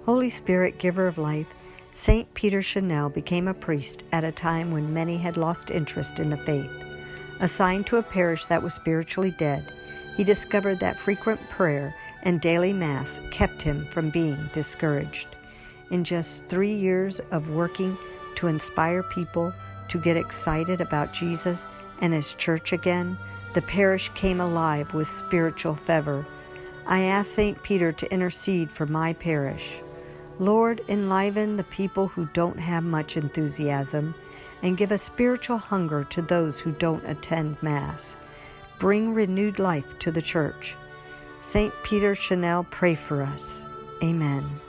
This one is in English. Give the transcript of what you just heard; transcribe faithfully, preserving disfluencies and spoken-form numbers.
Holy Spirit, giver of life, Saint Peter Chanel became a priest at a time when many had lost interest in the faith. Assigned to a parish that was spiritually dead, he discovered that frequent prayer and daily Mass kept him from being discouraged. In just three years of working to inspire people to get excited about Jesus and his church again, the parish came alive with spiritual fervor. I ask Saint Peter to intercede for my parish. Lord, enliven the people who don't have much enthusiasm and give a spiritual hunger to those who don't attend Mass. Bring renewed life to the church. Saint Peter Chanel, pray for us. Amen.